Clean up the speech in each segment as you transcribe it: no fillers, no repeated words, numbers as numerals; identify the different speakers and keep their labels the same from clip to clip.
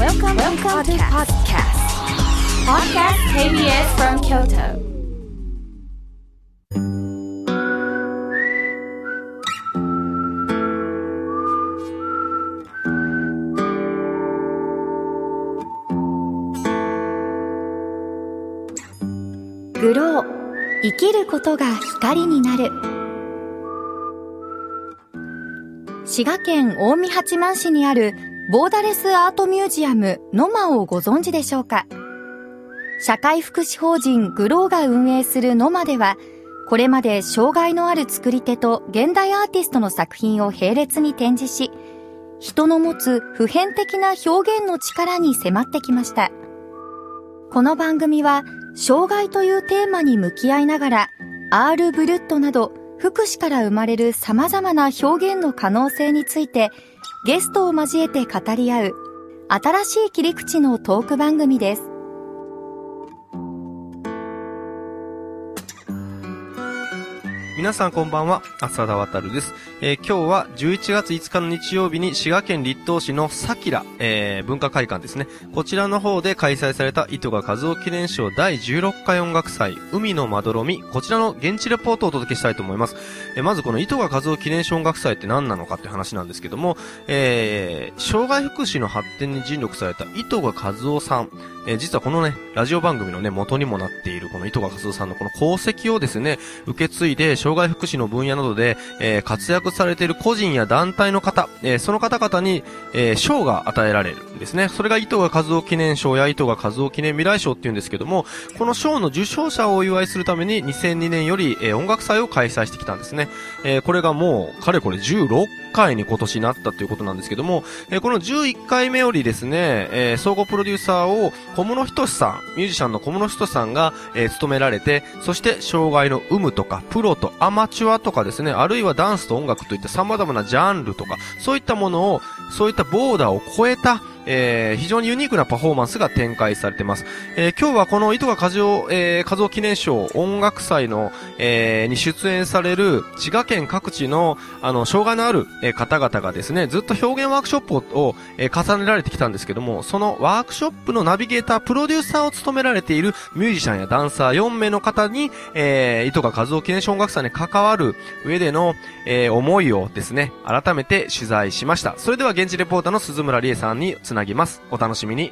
Speaker 1: Welcome to podcast. Podcast KBS from Kyoto.
Speaker 2: グロー、生きることが光になる。滋賀県近江八幡市にあるボーダレスアートミュージアムノマをご存知でしょうか。社会福祉法人グローが運営するノマでは、これまで障害のある作り手と現代アーティストの作品を並列に展示し、人の持つ普遍的な表現の力に迫ってきました。この番組は障害というテーマに向き合いながら、アール・ブルットなど福祉から生まれる様々な表現の可能性についてゲストを交えて語り合う新しい切り口のトーク番組です。
Speaker 3: 皆さんこんばんは、浅田渉です。今日は11月5日の日曜日に滋賀県栗東市のさきら、文化会館ですね。こちらの方で開催された糸賀一夫記念賞第16回音楽祭海のまどろみ、こちらの現地レポートをお届けしたいと思います。まずこの糸賀一夫記念賞音楽祭って何なのかって話なんですけども、障害福祉の発展に尽力された糸賀一夫さん、実はこのね、ラジオ番組のね、元にもなっているこの糸賀一夫さんのこの功績をですね、受け継いで障害福祉の分野などで、活躍されている個人や団体の方、その方々に、賞が与えられるんですね。それが糸賀一夫記念賞や糸賀一夫記念未来賞っていうんですけども、この賞の受賞者をお祝いするために2002年より、音楽祭を開催してきたんですね。これがもうかれこれ16回に今年なったということなんですけども、この11回目よりですね、総合プロデューサーを小室仁さん、ミュージシャンの小室仁さんが、務められて、そして障害の有無とかプロとアマチュアとかですね、あるいはダンスと音楽といった様々なジャンルとか、そういったものを、そういったボーダーを超えた非常にユニークなパフォーマンスが展開されています。今日はこの糸賀一夫記念賞音楽祭の、に出演される滋賀県各地の障害のある、方々がですね、ずっと表現ワークショップを、重ねられてきたんですけども、そのワークショップのナビゲーター、プロデューサーを務められているミュージシャンやダンサー4名の方に、糸賀一夫記念賞音楽祭に関わる上での、思いをですね、改めて取材しました。それでは現地レポーターの鈴村理恵さんにつなぎます。お楽しみに。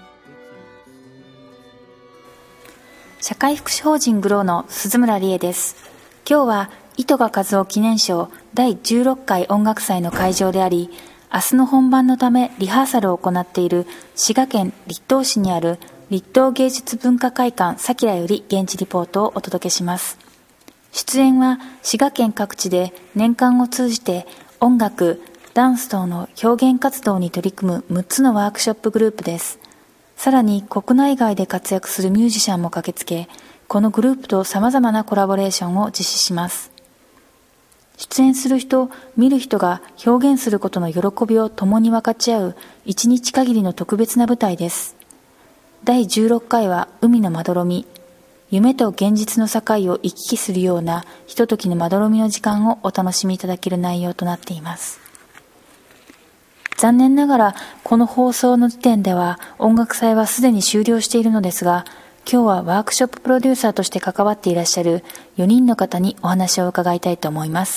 Speaker 2: 社会福祉法人グローの鈴村理恵です。今日は糸賀一夫記念賞第16回音楽祭の会場であり、明日の本番のためリハーサルを行っている滋賀県栗東市にある栗東芸術文化会館さきらより現地リポートをお届けします。出演は滋賀県各地で年間を通じて音楽、ダンス等の表現活動に取り組む6つのワークショップグループです。さらに国内外で活躍するミュージシャンも駆けつけ、このグループと様々なコラボレーションを実施します。出演する人、見る人が表現することの喜びを共に分かち合う1日限りの特別な舞台です。第16回は海のまどろみ、夢と現実の境を行き来するようなひとときのまどろみの時間をお楽しみいただける内容となっています。残念ながらこの放送の時点では音楽祭はすでに終了しているのですが、今日はワークショッププロデューサーとして関わっていらっしゃる4人の方にお話を伺いたいと思います。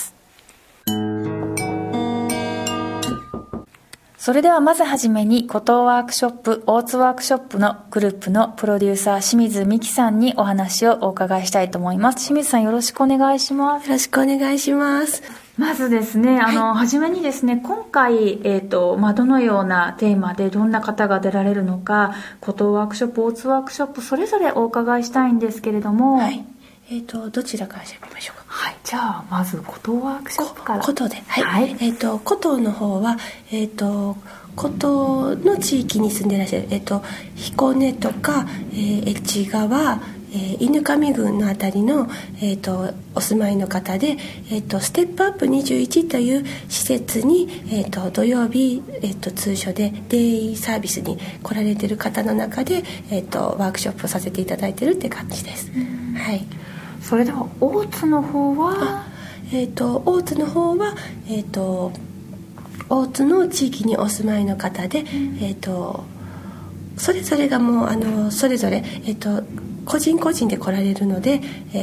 Speaker 2: それではまずはじめに古東ワークショップ、大津ワークショップのグループのプロデューサー清水美希さんにお話をお伺いしたいと思います。清水さん、よろしくお願いします。
Speaker 4: よろしくお願いします。
Speaker 2: まずですね、はじめにですね、今回、どのようなテーマでどんな方が出られるのか、古東ワークショップ、大津ワークショップ、それぞれお伺いしたいんですけれども、
Speaker 4: はい。どちらから喋りましょうか。
Speaker 2: はい。じゃあ、まず古東ワークショップから。
Speaker 4: 古東で。はい。
Speaker 2: はい、
Speaker 4: 古東の方は、古東の地域に住んでいらっしゃる、彦根とか、越川、犬上郡のあたりの、お住まいの方で、ステップアップ21という施設に、土曜日、通所でデイサービスに来られている方の中で、ワークショップをさせていただいているって感じです。はい。
Speaker 2: それでは大津の方は、
Speaker 4: 大津の方は、大津の地域にお住まいの方で、 それぞれがもうそれぞれ、個人個人で来られるので、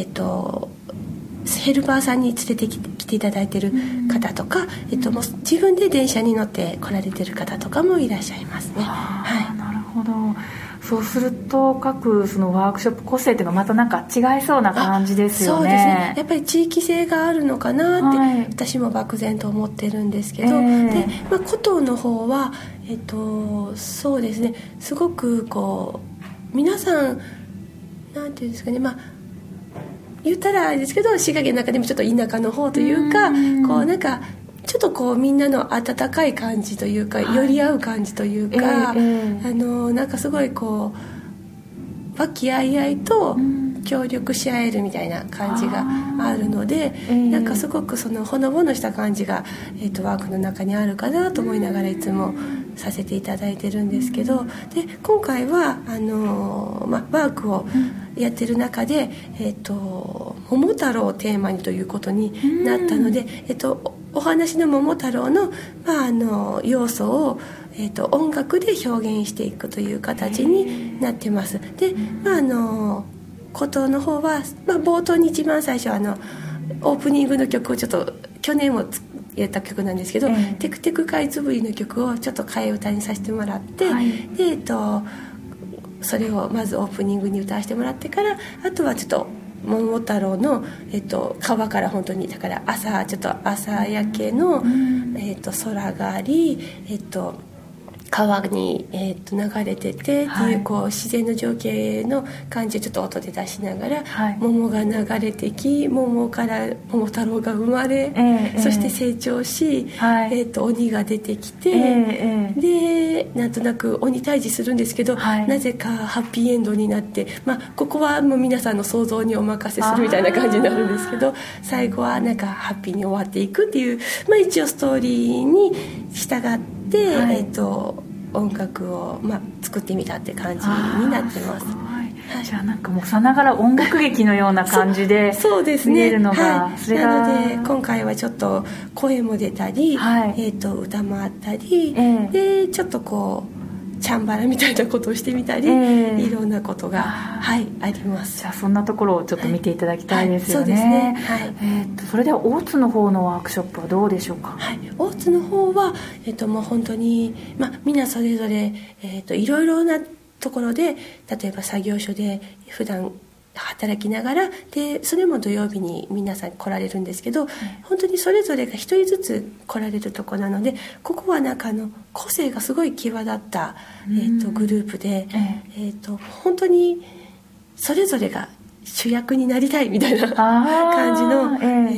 Speaker 4: ヘルパーさんに連れてきていただいている方とか、もう自分で電車に乗って来られている方とかもいらっしゃいますね。はい、
Speaker 2: なるほど。そうすると各そのワークショップ個性っていうのがまたなんか違いそうな感じですよね。
Speaker 4: そうですね。やっぱり地域性があるのかなって、私も漠然と思ってるんですけど、で、古東の方はそうですね、すごくこう皆さんなんていうんですかね、言ったらあれですけど、滋賀県の中でもちょっと田舎の方というか、こうなんかちょっとこうみんなの温かい感じというか、寄り合う感じというか、なんかすごいこう和気あいあいと協力し合えるみたいな感じがあるので、なんかすごくそのほのぼのした感じが、ワークの中にあるかなと思いながらいつもさせていただいてるんですけど、で今回はワークをやってる中で、桃太郎をテーマにということになったので、お話の桃太郎の、要素を、音楽で表現していくという形になってます。で、古東の方は、冒頭に一番最初オープニングの曲をちょっと去年もやった曲なんですけど、テクテクかいつぶりの曲をちょっと替え歌にさせてもらって、でそれをまずオープニングに歌わせてもらってから、あとはちょっと桃太郎の、川から本当にだからちょっと朝焼けの、空があり、川に、流れててっていう、こう自然の情景の感じをちょっと音で出しながら、桃が流れてき、桃から桃太郎が生まれ、そして成長し、鬼が出てきて、でなんとなく鬼退治するんですけど、なぜかハッピーエンドになって、ここはもう皆さんの想像にお任せするみたいな感じになるんですけど、最後はなんかハッピーに終わっていくっていう、一応ストーリーに従って、音楽を、作ってみたって感じになってます。
Speaker 2: じゃあなんかもうさながら音楽劇のような感じで見えるのが、それが
Speaker 4: なので今回はちょっと声も出たり、歌もあったり、でちょっとこうチャンバラみたいなことをしてみたり、いろんなことが、あります。
Speaker 2: じゃあそんなところをちょっと見ていただきたいですよね。
Speaker 4: そうですね。
Speaker 2: それでは大津の方のワークショップはどうでしょうか。
Speaker 4: 大津の方は、もう本当に、みんなそれぞれ、いろいろなところで、例えば作業所で普段働きながらで、それも土曜日に皆さん来られるんですけど、本当にそれぞれが一人ずつ来られるところなので、ここはなんか個性がすごい際立った、グループで、本当にそれぞれが主役になりたいみたいな感じの、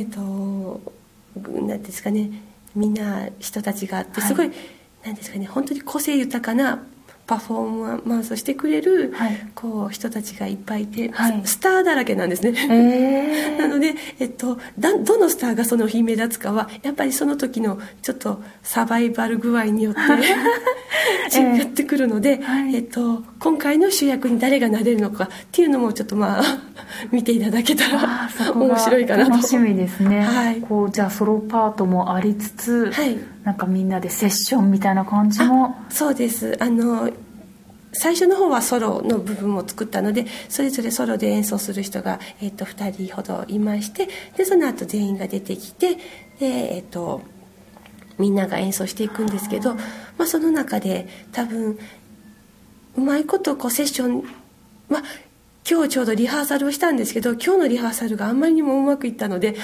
Speaker 4: なんですかね、みんな人たちがあって、すごい、なんですかね、本当に個性豊かなパフォーマンスをしてくれる、こう人たちがいっぱいいて、スターだらけなんですね。なので、どのスターがその日目立つかはやっぱりその時のちょっとサバイバル具合によって違ってくるので、今回の主役に誰がなれるのかっていうのもちょっと見ていただけたら面白いかなと。
Speaker 2: 楽しみですね。こうじゃあソロパートもありつつ、なんかみんなでセッションみたいな感じも。
Speaker 4: そうです。最初の方はソロの部分を作ったので、それぞれソロで演奏する人が、2人ほどいまして、でその後全員が出てきて、で、みんなが演奏していくんですけど、その中で多分うまいことこうセッション、今日ちょうどリハーサルをしたんですけど、今日のリハーサルがあんまりにもうまくいったので、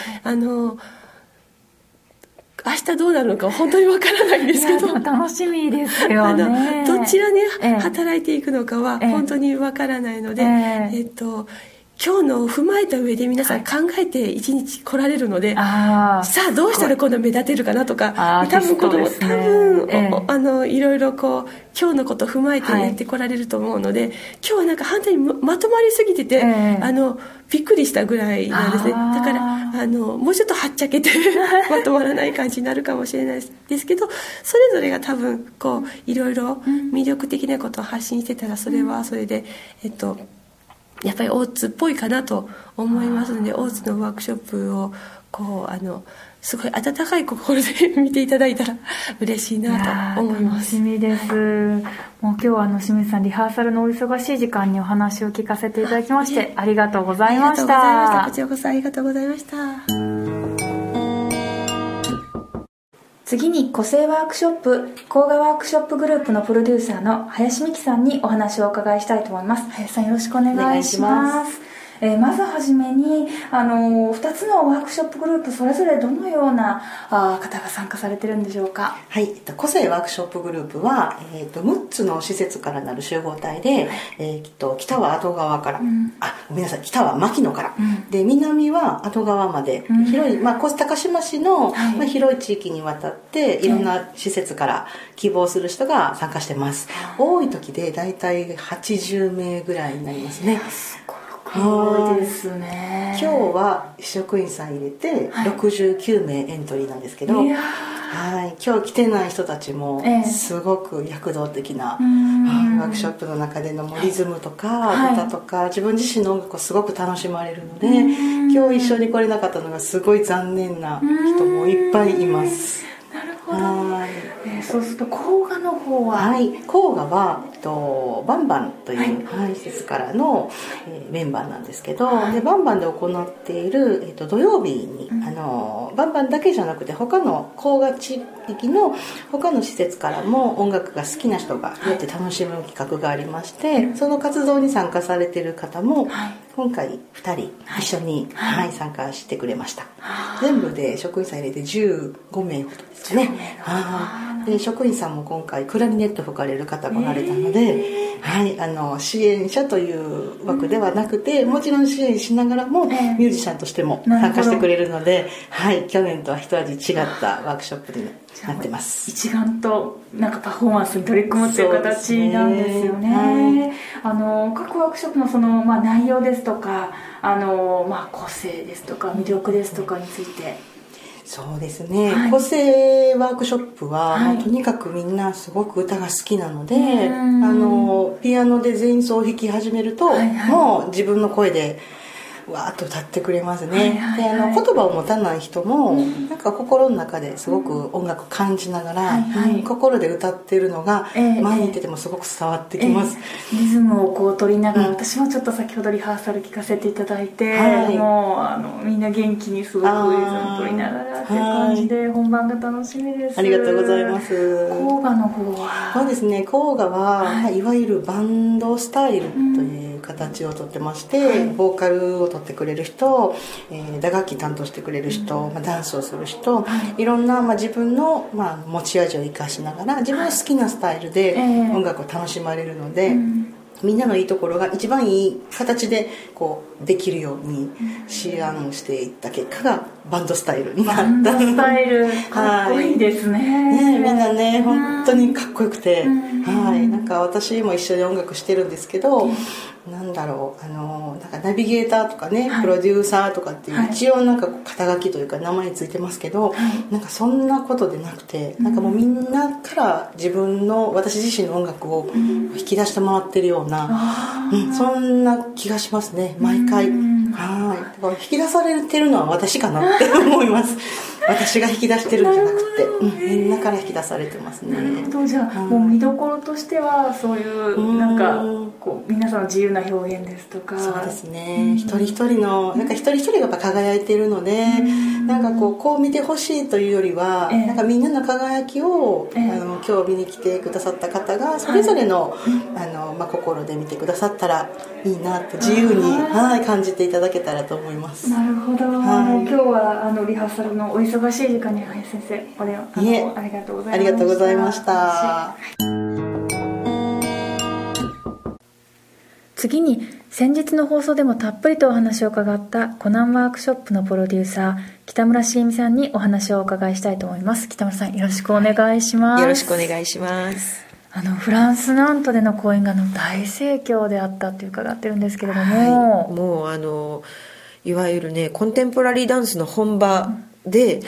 Speaker 4: 明日どうなるのか本当にわからないんですけど、
Speaker 2: 楽しみですよね。
Speaker 4: どちらに働いていくのかは本当にわからないので、今日のを踏まえた上で皆さん考えて一日来られるので、さあどうしたら今度目立てるかなとか、多分いろいろこう今日のことを踏まえてやって来られると思うので、今日はなんか反対にまとまりすぎてて、びっくりしたぐらいなんですね。だからもうちょっとはっちゃけてまとまらない感じになるかもしれないですけど、それぞれが多分こういろいろ魅力的なことを発信してたら、それはそれでやっぱり大津っぽいかなと思いますので、大津のワークショップをこうすごい温かい心で見ていただいたら嬉しいなと思います。
Speaker 2: 楽しみです。もう今日は清水さんリハーサルのお忙しい時間にお話を聞かせていただきましてありがとうございました。
Speaker 4: こちらこそありがとうございました。
Speaker 2: 次に個性ワークショップ甲賀ワークショップグループのプロデューサーの林美希さんにお話をお伺いしたいと思います。林さんよろしくお願いします。まずはじめに2つのワークショップグループそれぞれどのような方が参加されてるんでしょうか。
Speaker 5: はい、個性ワークショップグループは、6つの施設からなる集合体で、北は後川から、ごめんなさい、北は牧野から、で南は後川まで、広い、高島市の、広い地域にわたっていろんな施設から希望する人が参加してます。多い時でだいたい80名ぐらいになりますね。
Speaker 2: 多いですね。
Speaker 5: 今日は職員さん入れて69名エントリーなんですけど、はい、今日来てない人たちもすごく躍動的な、ワークショップの中でのリズムとか歌とか、自分自身の音楽をすごく楽しまれるので、今日一緒に来れなかったのがすごい残念な人もいっぱいいます。
Speaker 2: なるほど。そうすると甲賀の方は、
Speaker 5: はい、甲賀はバンバンという、施設からの、メンバーなんですけど、でバンバンで行っている、土曜日に、バンバンだけじゃなくて他の甲賀地域の他の施設からも音楽が好きな人がよって楽しむ企画がありまして、その活動に参加されている方も、今回2人一緒に、参加してくれました。全部で職員さん入れて15名ほどですね。で職員さんも今回クラリネット吹かれる方がおられたので、支援者という枠ではなくて、もちろん支援しながらもミュージシャンとしても参加してくれるので、去年とは一味違ったワークショップになってます。
Speaker 2: 一丸となんかパフォーマンスに取り組むという形なんですよね。各ワークショップの内容ですとか個性ですとか魅力ですとかについて。
Speaker 5: そうですね、個性ワークショップは、とにかくみんなすごく歌が好きなので、ピアノで前奏を弾き始めると、もう自分の声でわーっと歌ってくれますね。で言葉を持たない人も、なんか心の中ですごく音楽感じながら、心で歌ってるのが前にいててもすごく伝わってきます。
Speaker 2: リズムを取りながら、私もちょっと先ほどリハーサル聞かせていただいて、もうみんな元気にすごくリズム取りながらっていう感じで、本番が楽しみです。
Speaker 5: ありがとうございます。
Speaker 2: 甲賀の方は
Speaker 5: そうですね、甲賀は、いわゆるバンドスタイルという形をとってまして、ボーカルをとってくれる人、打楽器担当してくれる人、ダンスをする人、いろんな、自分の、持ち味を生かしながら自分の好きなスタイルで音楽を楽しまれるので、みんなのいいところが一番いい形でできるように思案していった結果がバンドスタイルになった。バンド
Speaker 2: スタイルかっこいいですね。
Speaker 5: みんなね本当にかっこよくて、なんか私も一緒に音楽してるんですけど、なんだろう、なんかナビゲーターとかね、プロデューサーとかっていう一応なんか肩書きというか名前ついてますけど、なんかそんなことでなくて、なんかもうみんなから私自身の音楽を引き出してもらってるような、そんな気がしますね、毎回。だから引き出されてるのは私かなって思います。私が引き出してるんじゃなくて、みんなから引き出されてますね。
Speaker 2: なるほど。じゃあもう見どころとしてはそういうなんか皆さんの自由な表現ですとか。
Speaker 5: そうですね、一人一人のなんか一人一人がやっぱ輝いているので、なんかこう見てほしいというよりは、なんかみんなの輝きを、今日見に来てくださった方がそれぞれの、心で見てくださったらいいなって自由に、感じていただけたらと思います。
Speaker 2: なるほど。今日はリハーサルのお忙しい時間に林先生ありがとうございました。
Speaker 5: ありがとうございました。
Speaker 2: 次に先日の放送でもたっぷりとお話を伺ったコナンワークショップのプロデューサー北村茂美さんにお話をお伺いしたいと思います。北村さんよろしくお願いします。
Speaker 6: よろしくお願いします。
Speaker 2: フランスナントでの公演が大盛況であったと伺ってるんですけれども、
Speaker 6: もういわゆるねコンテンポラリーダンスの本場で、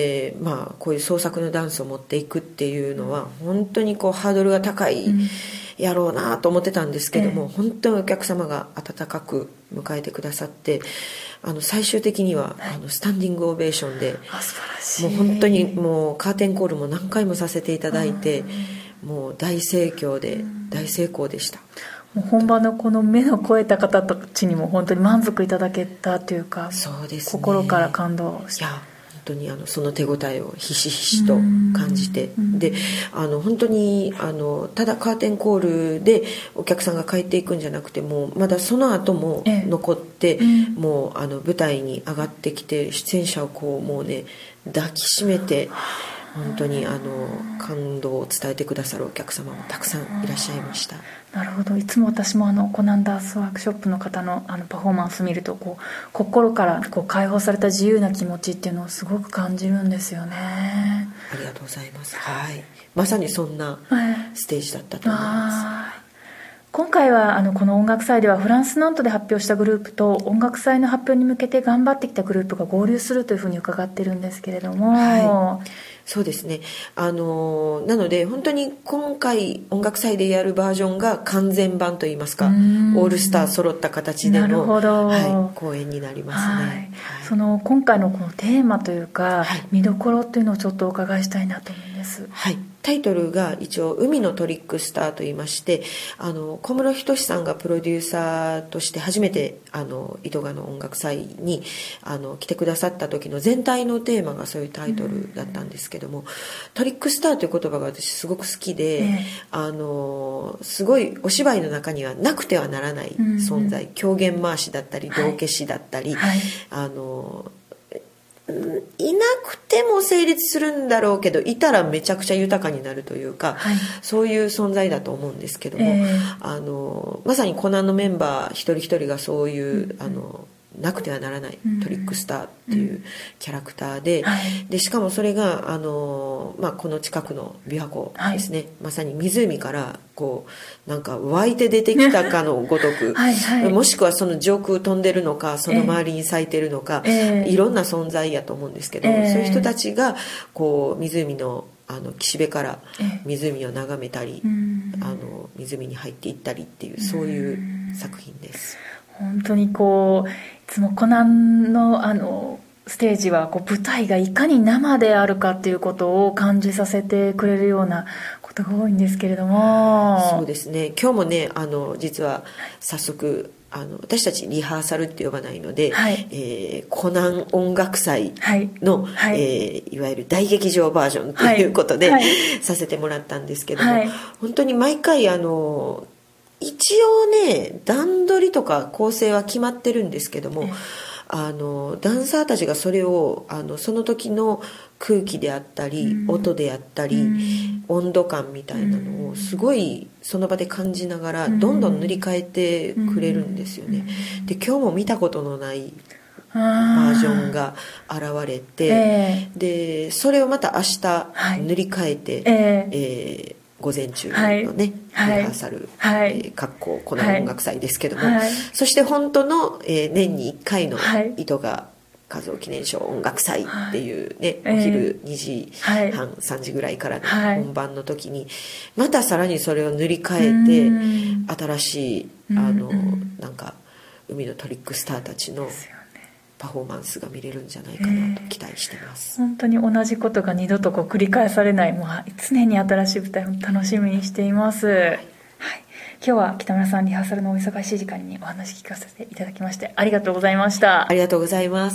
Speaker 6: こういう創作のダンスを持っていくっていうのは本当にハードルが高い、 やろうなと思ってたんですけども、本当にお客様が温かく迎えてくださって、最終的にはスタンディングオベーションで、
Speaker 2: 素晴らしい。
Speaker 6: もう本当にもうカーテンコールも何回もさせていただいて、もう大盛況で大成功でした。
Speaker 2: もう本場のこの目の肥えた方たちにも本当に満足いただけたというか、
Speaker 6: そうですね、
Speaker 2: 心から感動した。
Speaker 6: いや本当にその手応えをひしひしと感じて、で本当にただカーテンコールでお客さんが帰っていくんじゃなくて、もうまだその後も残って、もう舞台に上がってきて出演者をこうもうね抱きしめて、本当に感動を伝えてくださるお客様もたくさんいらっしゃいました。
Speaker 2: なるほど。いつも私もコナンダンスワークショップの方のパフォーマンス見ると、こう心からこう解放された自由な気持ちっていうのをすごく感じるんですよね。
Speaker 6: ありがとうございます。はい、まさにそんなステージだったと思います。
Speaker 2: 今回はこの音楽祭ではフランスナントで発表したグループと音楽祭の発表に向けて頑張ってきたグループが合流するというふうに伺ってるんですけれども、
Speaker 6: はい、そうですね。なので本当に今回音楽祭でやるバージョンが完全版といいますか、オールスター揃った形での、はい、公演になりますね。はい、
Speaker 2: その今回のこのテーマというか、見どころっていうのをちょっとお伺いしたいなと思うんです。
Speaker 6: はい、タイトルが一応海のトリックスターといいまして、小室仁さんがプロデューサーとして初めて糸賀の音楽祭に来てくださった時の全体のテーマがそういうタイトルだったんですけども、トリックスターという言葉が私すごく好きで、すごいお芝居の中にはなくてはならない存在、狂言回しだったり道化師だったり、いなくても成立するんだろうけど、いたらめちゃくちゃ豊かになるというか、そういう存在だと思うんですけども、まさにコナンのメンバー一人一人がそういう、なくてはならないトリックスターっていうキャラクターで、でしかもそれがこの近くの琵琶湖ですね、まさに湖からこうなんか湧いて出てきたかのごとくもしくはその上空飛んでるのか、その周りに咲いてるのか、いろんな存在やと思うんですけど、そういう人たちがこう湖の岸辺から湖を眺めたり、湖に入っていったりっていう、そういう作品です。
Speaker 2: 本当にこういつもコナンのステージはこう舞台がいかに生であるかっていうことを感じさせてくれるようなことが多いんですけれども、
Speaker 6: そうですね。今日もね実は早速私たちリハーサルって呼ばないので、コナン音楽祭の、いわゆる大劇場バージョンということで、させてもらったんですけども、本当に毎回一応ね段取りとか構成は決まってるんですけども、ダンサーたちがそれをその時の空気であったり、音であったり、温度感みたいなのをすごいその場で感じながらどんどん塗り替えてくれるんですよね。で今日も見たことのないバージョンが現れて、でそれをまた明日塗り替えて、午前中のね、リハーサル、各校コナン音楽祭ですけども、そして本当の、年に1回の糸賀和夫記念賞音楽祭っていうね、お昼2時半、3時ぐらいからの本番の時にまたさらにそれを塗り替えて、新しいなんか海のトリックスターたちのパフォーマンスが見れるんじゃないかなと期待してます。
Speaker 2: 本当に同じことが二度とこう繰り返されない、もう常に新しい舞台を楽しみにしています。今日は北村さん、リハーサルのお忙しい時間にお話聞かせていただきましてありがとうございました。
Speaker 6: ありがとうございます。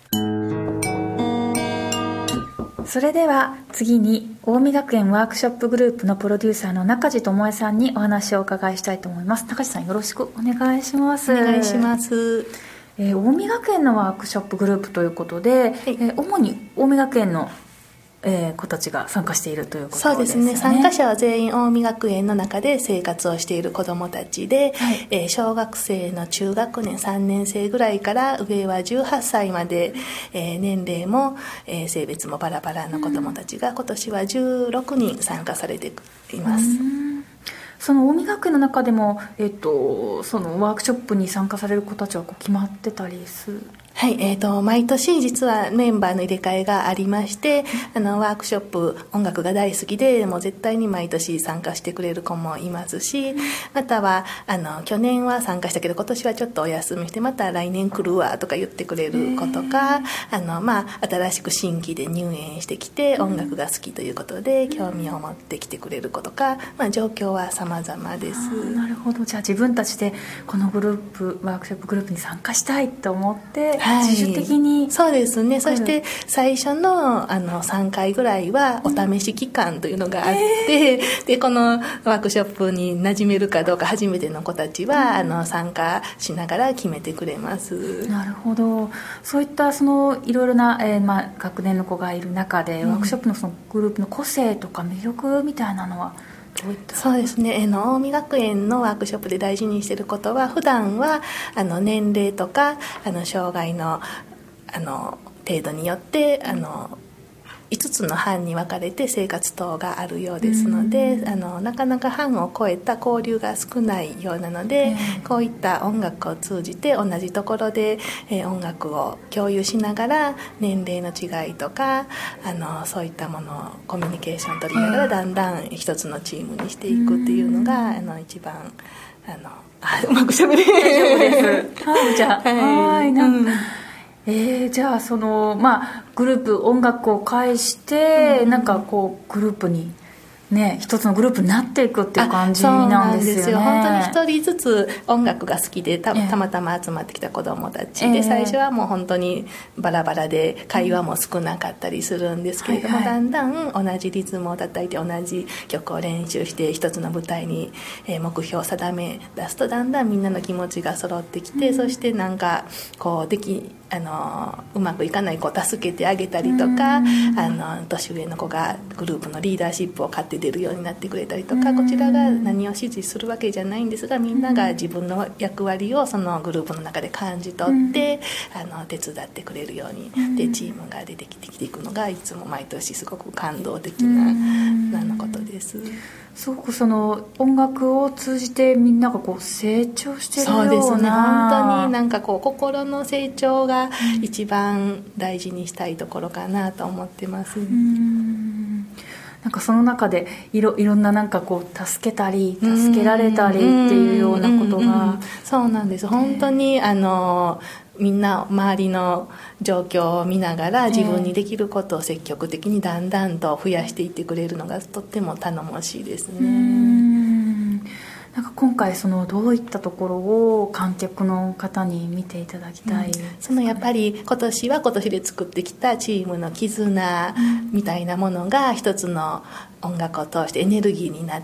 Speaker 2: それでは次に近江学園ワークショップグループのプロデューサーの中地智恵さんにお話をお伺いしたいと思います。中地さん、よろしくお願いします。
Speaker 7: お願いします。
Speaker 2: 近江学園のワークショップグループということで、主に近江学園の子たちが参加しているということですね。
Speaker 7: そうですね。参加者は全員近江学園の中で生活をしている子どもたちで、小学生の中学年3年生ぐらいから上は18歳まで、年齢も、性別もバラバラの子どもたちが今年は16人参加されています。
Speaker 2: その近江学園の中でも、そのワークショップに参加される子たちは決まってたりする？
Speaker 7: はい、毎年実はメンバーの入れ替えがありまして、ワークショップ、音楽が大好きで、もう絶対に毎年参加してくれる子もいますし、または、去年は参加したけど、今年はちょっとお休みして、また来年来るわとか言ってくれる子とか、新しく新規で入園してきて、音楽が好きということで、興味を持ってきてくれる子とか、状況は様々です。
Speaker 2: なるほど。じゃあ自分たちでこのグループ、ワークショップグループに参加したいと思って、自主的に、
Speaker 7: そうですね。そして最初の3回ぐらいはお試し期間というのがあって、でこのワークショップに馴染めるかどうか初めての子たちは、参加しながら決めてくれます。
Speaker 2: なるほど。そういったいろいろな、学年の子がいる中で、ワークショップのそのグループの個性とか魅力みたいなのは
Speaker 7: そうですね、近江学園のワークショップで大事にしていることは、普段は年齢とか障害の程度によって5つの班に分かれて生活等があるようですので、なかなか班を超えた交流が少ないようなので、こういった音楽を通じて同じところで、音楽を共有しながら年齢の違いとかそういったものをコミュニケーションを取りながらだんだん一つのチームにしていくっていうのが一番うまくしゃべれ
Speaker 2: 大丈夫です。じゃあじゃあグループ音楽を介して、グループにね、一つのグループになっていくっていう感じなんですよね。
Speaker 7: 本当に一人ずつ音楽が好きでたまたま集まってきた子どもたちで、最初はもう本当にバラバラで会話も少なかったりするんですけれども、だんだん同じリズムを叩いて同じ曲を練習して一つの舞台に目標を定め出すと、だんだんみんなの気持ちが揃ってきて、そしてうまくいかない子を助けてあげたりとか、年上の子がグループのリーダーシップを買って出るようになってくれたりとか、こちらが何を指示するわけじゃないんですが、みんなが自分の役割をそのグループの中で感じ取って、手伝ってくれるようにでチームが出てきていくのが、いつも毎年すごく感動的なことです。
Speaker 2: すごく音楽を通じてみんなが成長してるような。
Speaker 7: そうですね、本当に心の成長が一番大事にしたいところかなと思ってます。
Speaker 2: その中でいろんな助けたり助けられたりっていうようなことが、
Speaker 7: そうなんです。本当にみんな周りの状況を見ながら自分にできることを積極的にだんだんと増やしていってくれるのがとっても頼もしいですね。
Speaker 2: 今回どういったところを観客の方に見ていただきたいですかね。
Speaker 7: やっぱり今年は今年で作ってきたチームの絆みたいなものが一つの音楽を通してエネルギーになって、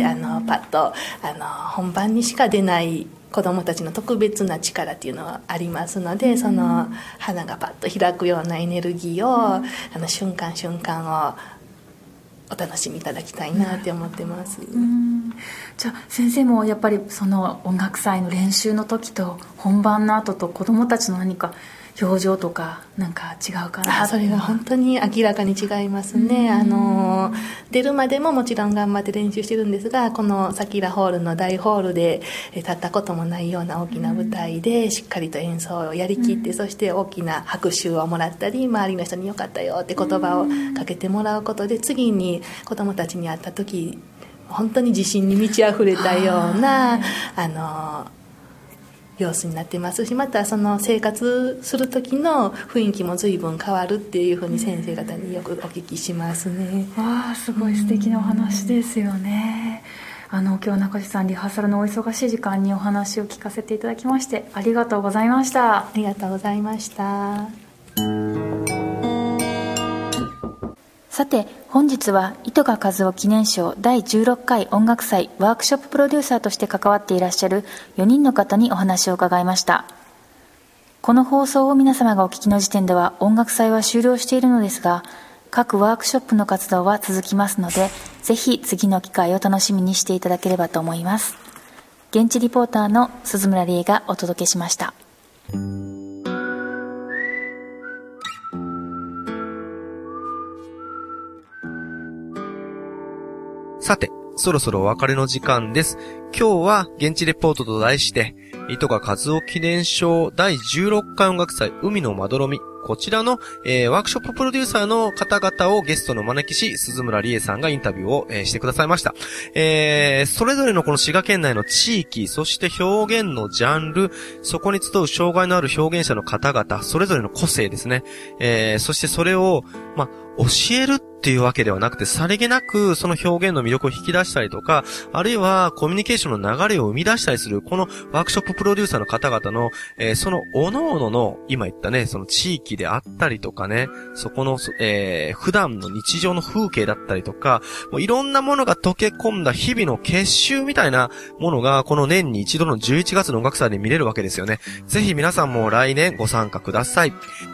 Speaker 7: パッと本番にしか出ない子どもたちの特別な力っていうのはありますので、その花がパッと開くようなエネルギーを、瞬間瞬間をお楽しみいただきたいなって思ってます。
Speaker 2: じゃあ先生もやっぱり音楽祭の練習の時と本番の後と子どもたちの何か表情とか違うかな。
Speaker 7: それが本当に明らかに違いますね。出るまでももちろん頑張って練習してるんですが、このサキラホールの大ホールで立ったこともないような大きな舞台でしっかりと演奏をやりきって、そして大きな拍手をもらったり、周りの人によかったよって言葉をかけてもらうことで、次に子どもたちに会った時本当に自信に満ち溢れたような様子になってますし、また生活する時の雰囲気も随分変わるっていうふうに先生方によくお聞きしますね。
Speaker 2: すごい素敵なお話ですよね。今日は中地さん、リハーサルのお忙しい時間にお話を聞かせていただきましてありがとうございました。
Speaker 7: ありがとうございました。
Speaker 2: さて本日は糸賀和夫記念賞第16回音楽祭ワークショッププロデューサーとして関わっていらっしゃる4人の方にお話を伺いました。この放送を皆様がお聞きの時点では音楽祭は終了しているのですが、各ワークショップの活動は続きますので、ぜひ次の機会を楽しみにしていただければと思います。現地リポーターの鈴村理恵がお届けしました。
Speaker 3: さて、そろそろお別れの時間です。今日は現地レポートと題して、 糸川和夫記念賞第16回音楽祭海のまどろみ。こちらの、ワークショッププロデューサーの方々をゲストの招きし、鈴村理恵さんがインタビューを、してくださいました。それぞれのこの滋賀県内の地域、そして表現のジャンル、そこに集う障害のある表現者の方々、それぞれの個性ですね。そしてそれを、教えるっていうわけではなくて、さりげなくその表現の魅力を引き出したりとか、あるいはコミュニケーションの流れを生み出したりする、このワークショッププロデューサーの方々の、その各々の、今言ったね、その地域であったりとかね、そこの、普段の日常の風景だったりとか、もういろんなものが溶け込んだ日々の結集みたいなものが、この年に一度の11月の音楽祭で見れるわけですよね。ぜひ皆さんも来年ご参加ください。